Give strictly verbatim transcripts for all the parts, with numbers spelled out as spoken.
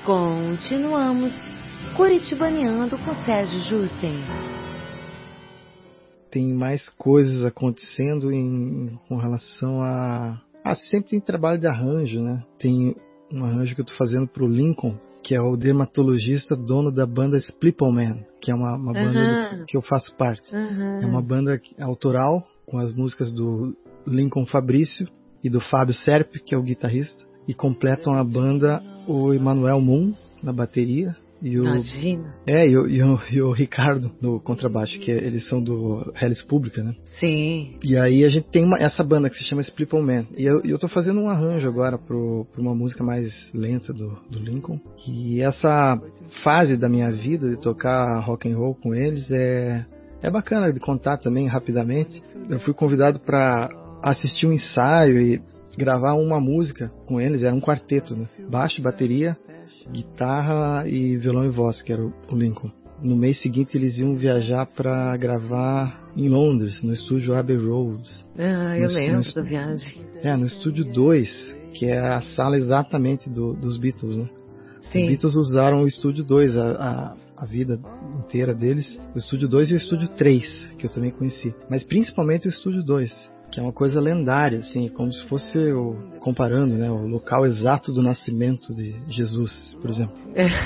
Continuamos Curitibaneando com Sérgio Justen. Tem mais coisas acontecendo em, com relação a... Ah, sempre tem trabalho de arranjo, né? Tem um arranjo que eu tô fazendo pro Lincoln, que é o dermatologista dono da banda Splippleman, que é uma, uma banda Uhum. do, que eu faço parte. Uhum. É uma banda autoral, com as músicas do Lincoln Fabrício e do Fábio Serp, que é o guitarrista, e completam a banda o Emanuel Moon na bateria e o Imagina. é e o, e o, e o Ricardo no contrabaixo, que é, eles são do Hellis Pública, né? Sim. E aí a gente tem uma, essa banda que se chama Splippleman, e eu, eu tô fazendo um arranjo agora pro, pro uma música mais lenta do, do Lincoln. E essa fase da minha vida de tocar rock and roll com eles é é bacana de contar também rapidamente. Eu fui convidado para assistir um ensaio e gravar uma música com eles, era um quarteto, né? Baixo, bateria, guitarra e violão e voz, que era o Lincoln. No mês seguinte eles iam viajar para gravar em Londres, no estúdio Abbey Road. Ah, eu no, lembro no, da viagem. É, no estúdio dois, que é a sala exatamente do, dos Beatles, né? Sim. Os Beatles usaram o estúdio dois, a, a, a vida inteira deles, o estúdio dois e o estúdio três, que eu também conheci. Mas principalmente o estúdio dois, que é uma coisa lendária, assim, como se fosse, o, comparando, né, o local exato do nascimento de Jesus, por exemplo.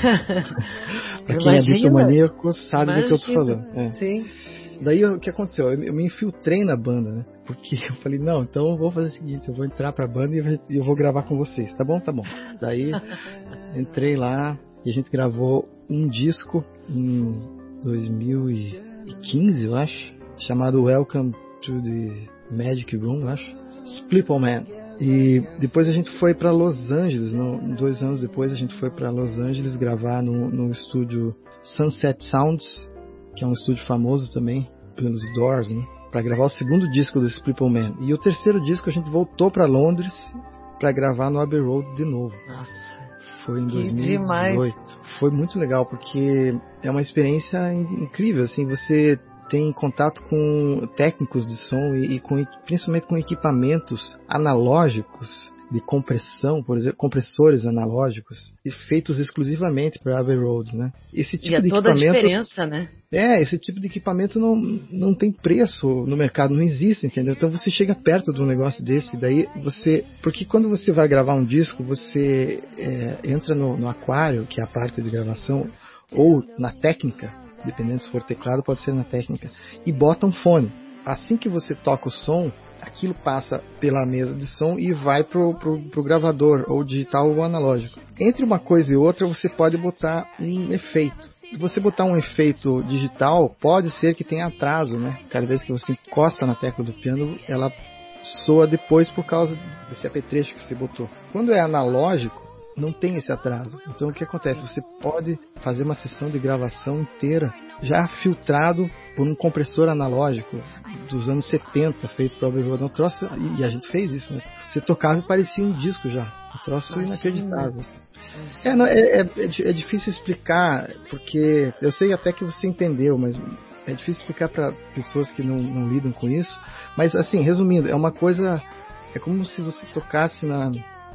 Para quem é bitomaníaco sabe do que eu tô falando. É. Sim. Daí o que aconteceu? Eu, eu me infiltrei na banda, né? Porque eu falei, não, então eu vou fazer o seguinte, eu vou entrar pra banda e eu vou gravar com vocês, tá bom? Tá bom. Daí entrei lá e a gente gravou um disco em dois mil e quinze, eu acho, chamado Welcome to the Magic Room, eu acho, Splippleman. E depois a gente foi para Los Angeles, no, dois anos depois a gente foi para Los Angeles gravar no, no estúdio Sunset Sounds, que é um estúdio famoso também pelos Doors, né? Para gravar o segundo disco do Splippleman. E o terceiro disco a gente voltou para Londres para gravar no Abbey Road de novo. Nossa. Foi em Que dois mil e dezoito. demais. Foi muito legal porque é uma experiência incrível, assim, você tem contato com técnicos de som e, e com, principalmente com equipamentos analógicos de compressão, por exemplo, compressores analógicos feitos exclusivamente para Abbey Road, né? Esse tipo e é de toda equipamento, a diferença, né? É, esse tipo de equipamento não, não tem preço no mercado, não existe, entendeu? Então você chega perto de um negócio desse, daí você... Porque quando você vai gravar um disco, você é, entra no, no aquário, que é a parte de gravação, ou na técnica, dependendo se for teclado, pode ser na técnica, e bota um fone. Assim que você toca o som, aquilo passa pela mesa de som e vai pro, pro, pro gravador, ou digital ou analógico. Entre uma coisa e outra, você pode botar um efeito. Se você botar um efeito digital, pode ser que tenha atraso, né? Cada vez que você encosta na tecla do piano, ela soa depois por causa desse apetrecho que você botou. Quando é analógico, não tem esse atraso. Então o que acontece? Você pode fazer uma sessão de gravação inteira já filtrado por um compressor analógico dos anos setenta, feito para o Abbey Road. Um troço, e a gente fez isso, né? Você tocava e parecia um disco já. Um troço Imagina. inacreditável. Assim. É, não, é, é, é difícil explicar, porque eu sei até que você entendeu, mas é difícil explicar para pessoas que não, não lidam com isso. Mas assim, resumindo, é uma coisa, é como se você tocasse na...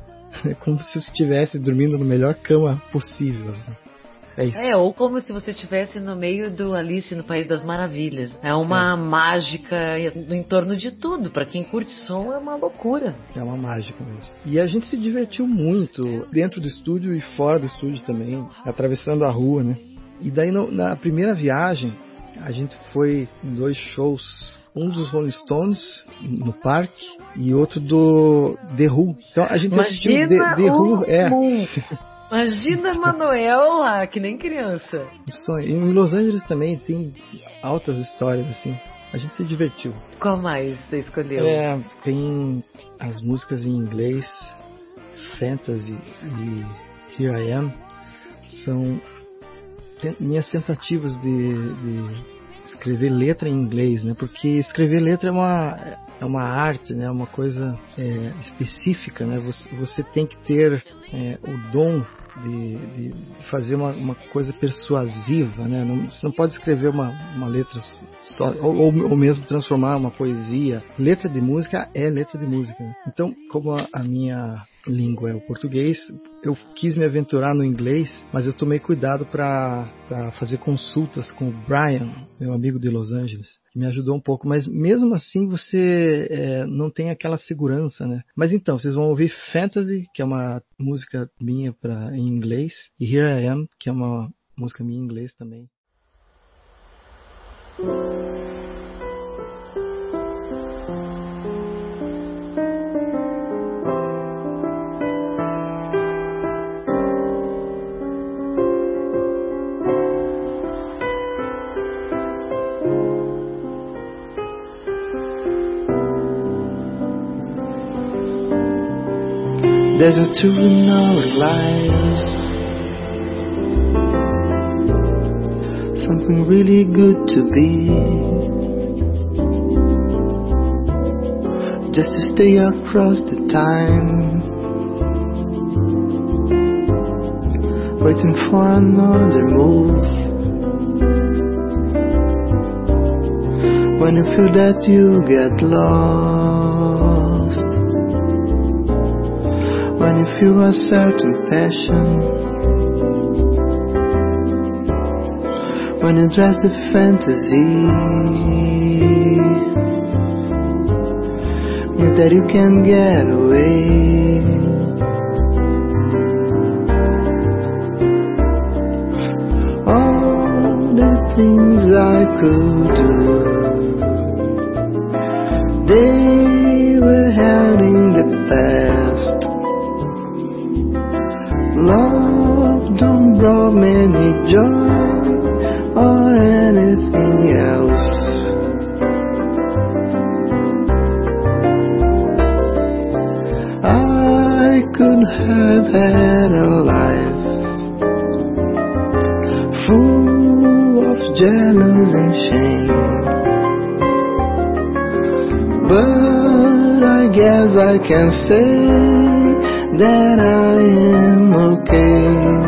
É como se você estivesse dormindo na melhor cama possível. Assim. É isso. É, ou como se você estivesse no meio do Alice no País das Maravilhas. É uma é. mágica em torno de tudo. Para quem curte som, é uma loucura. É uma mágica mesmo. E a gente se divertiu muito dentro do estúdio e fora do estúdio também, atravessando a rua, né? E daí no, na primeira viagem, a gente foi em dois shows. Um dos Rolling Stones no parque e outro do The Who. Então a gente Imagina assistiu The, The Who. É. Imagina Manuel lá, que nem criança. Em Los Angeles também tem altas histórias assim. A gente se divertiu. Qual mais você escolheu? É, tem as músicas em inglês, Fantasy e Here I Am. São minhas tentativas de... de escrever letra em inglês, né? Porque escrever letra é uma, é uma arte, né? Uma coisa é, específica, né? Você, você tem que ter é, o dom de, de fazer uma, uma coisa persuasiva, né? Não, você não pode escrever uma, uma letra só, ou, ou, ou mesmo transformar uma poesia. Letra de música é letra de música, né? Então, como a, a minha língua é o português. Eu quis me aventurar no inglês, mas eu tomei cuidado para fazer consultas com o Brian, meu amigo de Los Angeles, que me ajudou um pouco, mas mesmo assim você é, não tem aquela segurança, né? Mas então, vocês vão ouvir Fantasy, que é uma música minha pra, em inglês, e Here I Am, que é uma música minha em inglês também. There's a truth in our lives, something really good to be, just to stay across the time, waiting for another move. When you feel that you get lost, when you feel a certain passion, when you dress the fantasy, means that you can get away. All the things I could do, they were held in the past. Love don't bring any joy or anything else. I could have had a life full of jealousy and shame, but I guess I can say that I am okay.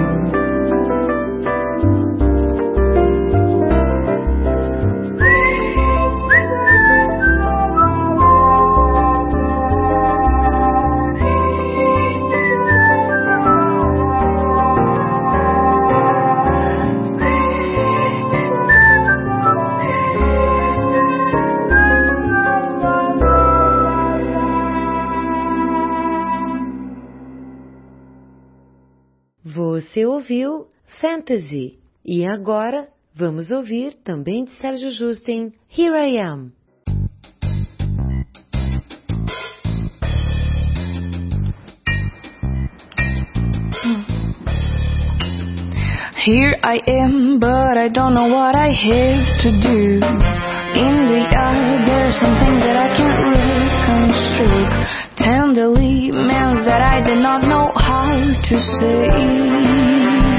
Você ouviu Fantasy. E agora vamos ouvir também de Sérgio Justen, Here I Am. Here I am, but I don't know what I have to do. In the eye, there's something that I can't reconstruct. Tenderly meant that I did not know how to say.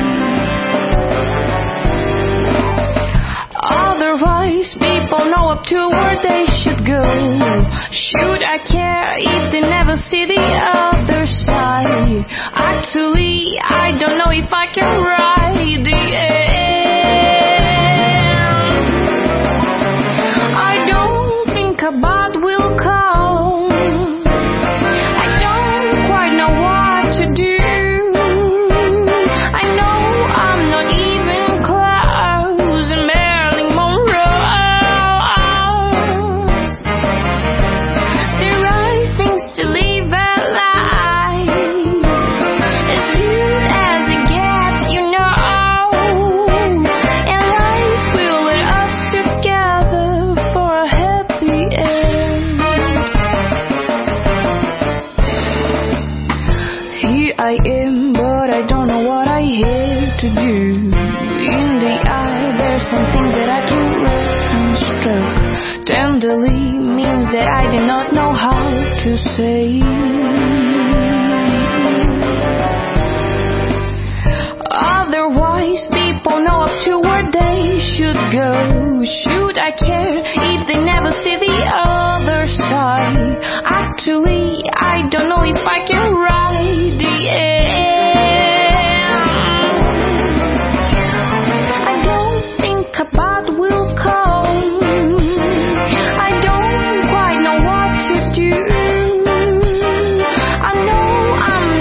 Otherwise, people know up to where they should go. Should I care if they never see the other side? Actually, I don't know if I can ride the end. I don't think about will come. I don't quite know what to do. I know I'm not even close to Marilyn Monroe. There are things to live a life as good as it gets, you know. And life will let us together for a happy end. Here I am, but I don't know what I have to do. In the eye, there's something that I can't reconstruct. Tenderly means that I do not know how to say. Otherwise, people know up to where they should go. Should I care if they never see the other side? Actually, I don't know if I can ride the end. I don't think about will come. I don't quite know what to do. I know I'm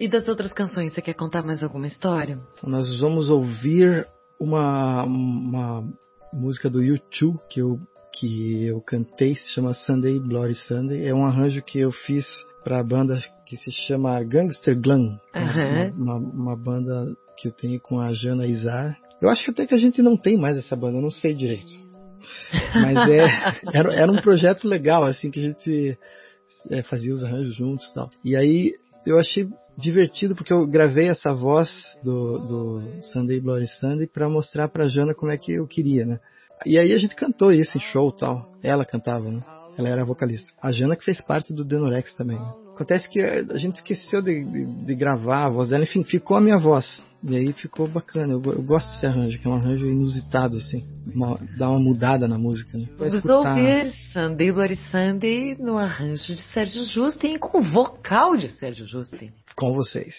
E das outras canções, você quer contar mais alguma história? Nós vamos ouvir uma, uma música do U dois que eu, que eu cantei, se chama Sunday Bloody Sunday. É um arranjo que eu fiz para a banda que se chama Gangster Glam, Uhum. uma, uma, uma banda que eu tenho com a Jana Izar. Eu acho que até que a gente não tem mais essa banda, eu não sei direito. Mas é, era, era um projeto legal, assim, que a gente é, fazia os arranjos juntos e tal. E aí eu achei divertido porque eu gravei essa voz do, do Sunday Bloody Sunday para mostrar pra Jana como é que eu queria, né? E aí a gente cantou isso em show e tal. Ela cantava, né? Ela era a vocalista. A Jana que fez parte do Denorex também, né? Acontece que a gente esqueceu de, de, de gravar a voz dela. Enfim, ficou a minha voz. E aí ficou bacana. Eu, eu gosto desse arranjo, que é um arranjo inusitado, assim. Uma, dá uma mudada na música, né? Vai Vamos escutar... ouvir Sunday Bloody Sunday no arranjo de Sérgio Justin com o vocal de Sérgio Justin. Com vocês.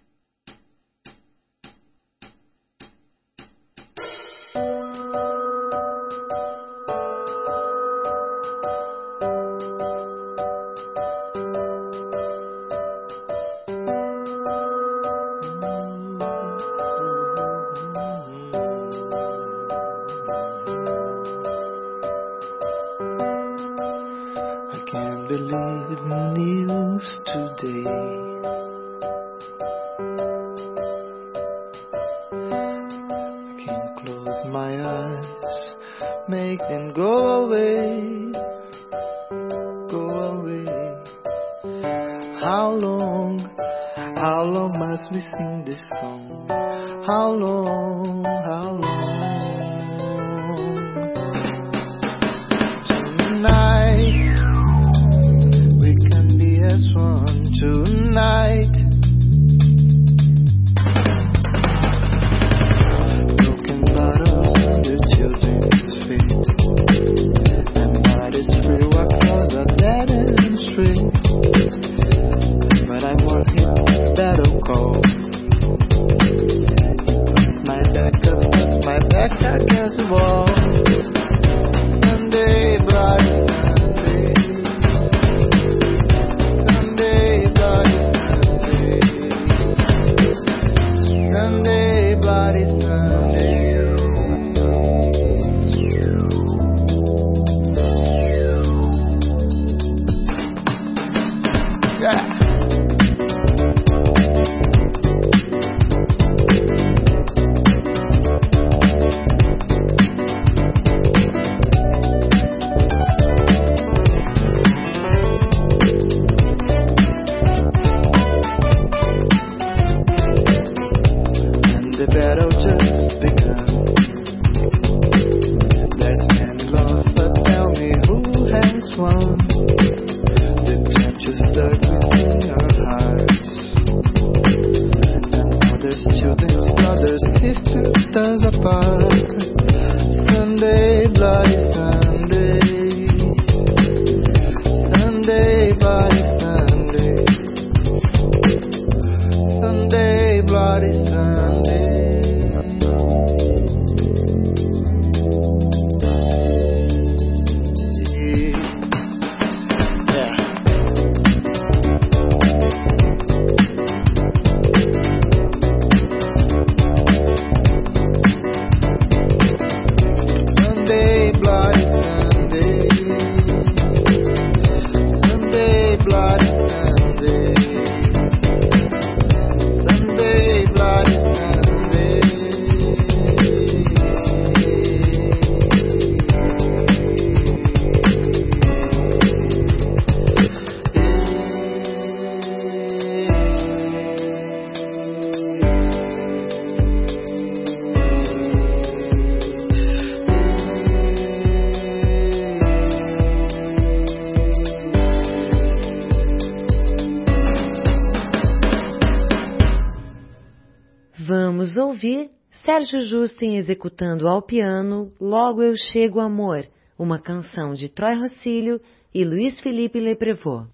Vamos ouvir Sérgio Justin executando ao piano Logo Eu Chego Amor, uma canção de Troy Rosillo e Luiz Felipe Leprevaux.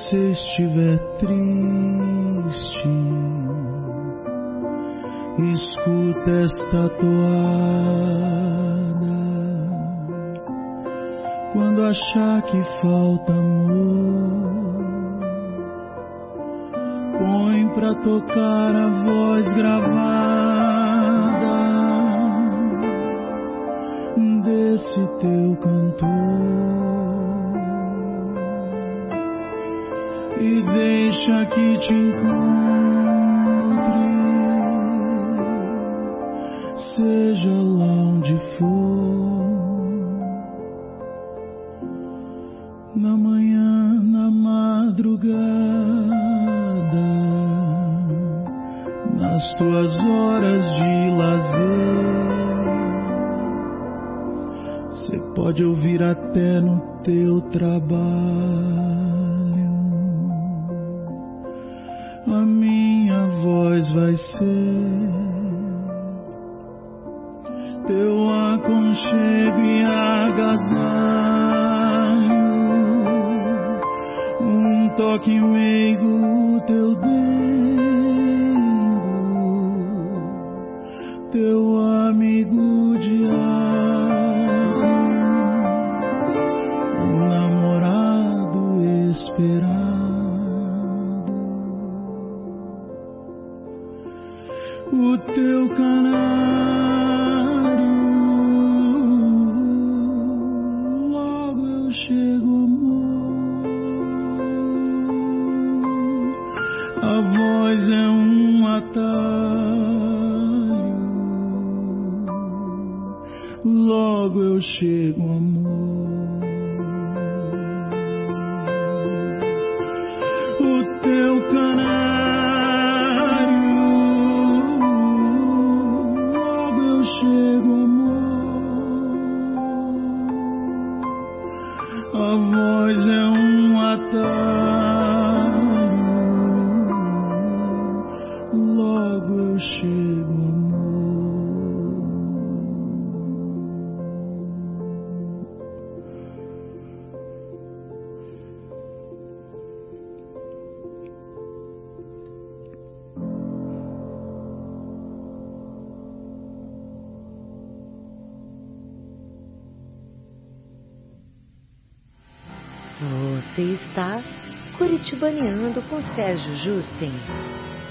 você estiver triste, escuta esta toada. Quando achar que falta amor, põe pra tocar a voz gravada desse teu cantor e deixa que te encontre, seja lá onde for, na manhã, na madrugada, nas tuas horas de lazer. Você pode ouvir até no teu trabalho a minha voz vai ser teu aconchego e agasalho, um toque meigo, teu dengo, teu amigo diário, um namorado esperado. O teu canário, logo eu chego, amor. A voz é um atalho, logo eu chego, amor. O teu canário, chego, amor. A voz é um atalho, logo eu chego, amor. Você está curitibaneando com Sérgio Justen.